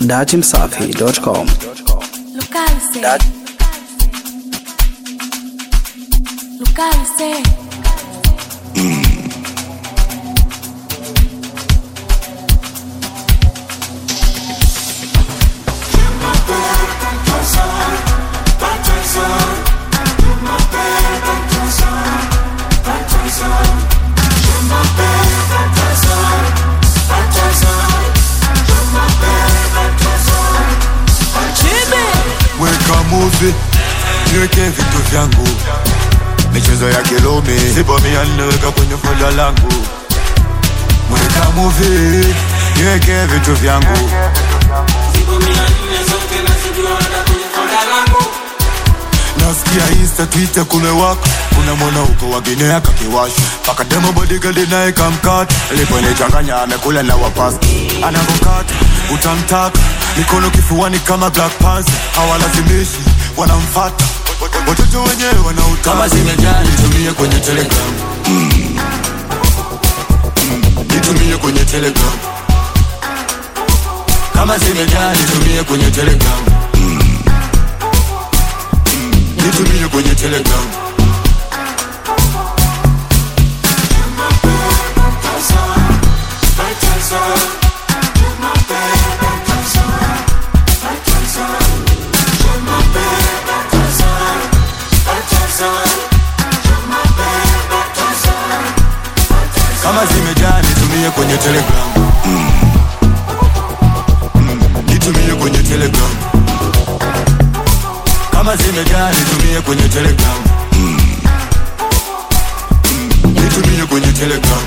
datimsafi.com. Localize. Weka movie, niweke vitu vyangu. Michezo ya kilome, sipo mianweka kwenye folder langu. Weka movie, niweke vitu vyangu. Sipo mianweka kwenye folder langu. Nasikia Insta, Twitter kumewaka. Kuna mwana uko wa Guinea kakiwasha. Paka demo bodyguard nae kamkata. Lipo nichanganya amekula na wapasta. Anavokata, utamtaka. Mikono kifuani kama Black Panther. Hawalazimishi, wanamfata. Watoto wenyewe wanautaka. Kama zimejaa nitumie kwenye Telegram. Nitumie kwenye Telegram. Kama zimejaa nitumie kwenye Telegram. Nitumie kwenye Telegram. Kama zimejaa nitumie kwenye Telegram. Nitumie kwenye Telegram. Kama zimejaa nitumie kwenye Telegram. Nitumie kwenye Telegram.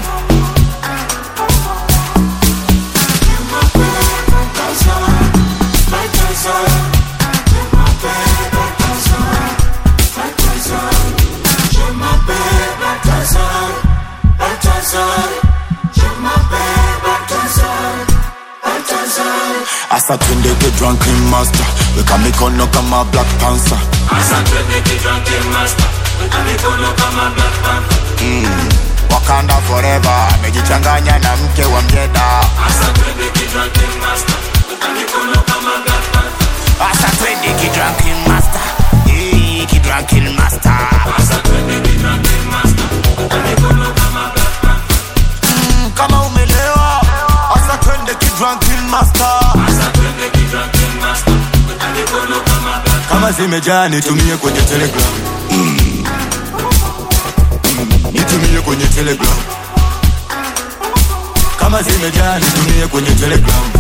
Asa twende get drunken master. Weka mikono kama Black Panther. Asa twende get drunken master. Weka mikono kama Black Panther. Wakanda forever. Amejichanganya na mke wa mjeda. Asa twende get drunken master. Weka mikono kama Black Panther. Asa twende get drunken master. Get drunken master. Asa twende get drunken master. Weka mikono kama Black Panther. Kama umelewa. Asa twende get drunken master. Asa twende get drunken master. Weka mikono kama Black Panther. Kama zimejaa nitumie kwenye Telegram. Nitumie kwenye Telegram. Kama zimejaa nitumie kwenye Telegram.